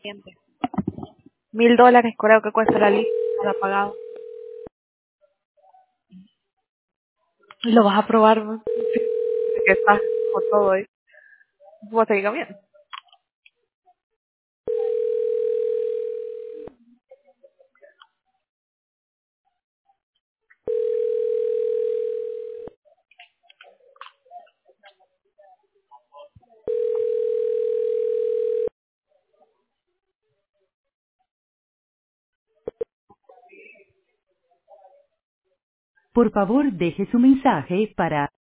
cliente. $1,000 creo que cuesta la lista, no la he pagado. Y lo vas a probar, ¿no? Que estás por todo ahí. ¿Cómo te diga bien? Por favor, deje su mensaje para